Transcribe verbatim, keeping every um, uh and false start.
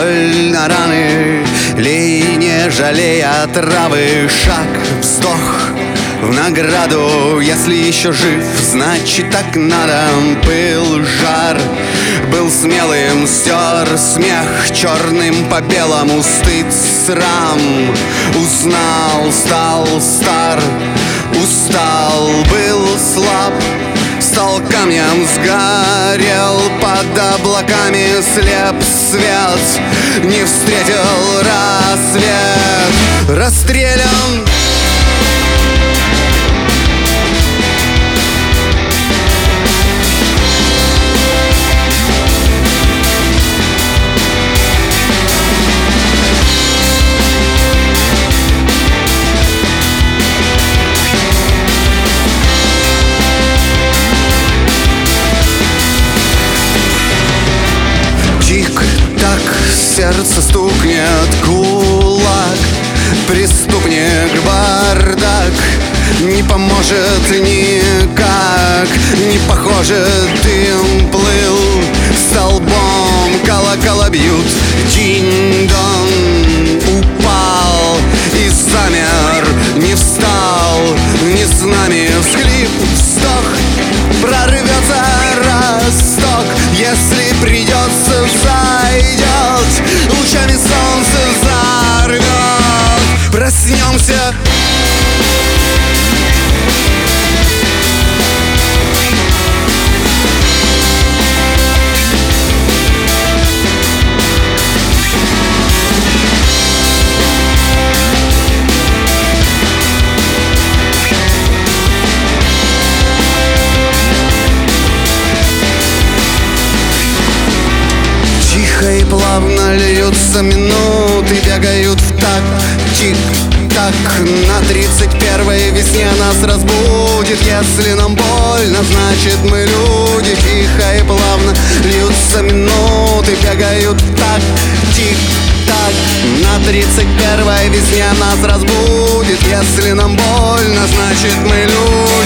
соль на раны, лей, не жалея травы. Шаг, вздох в награду. Если еще жив, значит так надо. Был жар, был смелым, стер смех черным по белому. Стыд, срам, узнал, стал стар, устал, был слаб, стал камнем, сгорел под облаками, слеп свет, не встретил рассвет, расстрелян. Тик-так, сердце стукнет, кулак, преступник, бардак. Не поможет никак, не похоже, дым плыл столбом, колокола бьют, динь-дон. Упал и замер, не встал, не с нами. Всхлип, вздох, прорвется росток. Если придется, взойдет, лучами солнца взорвет. Проснемся. Тихо и плавно льются минуты, бегают в такт, тик-так. На тридцать первой весне нас разбудит. Если нам больно, значит мы люди. Тихо и плавно льются минуты, бегают в такт, тик-так. На тридцать первой весне нас разбудит. Если нам больно, значит мы люди.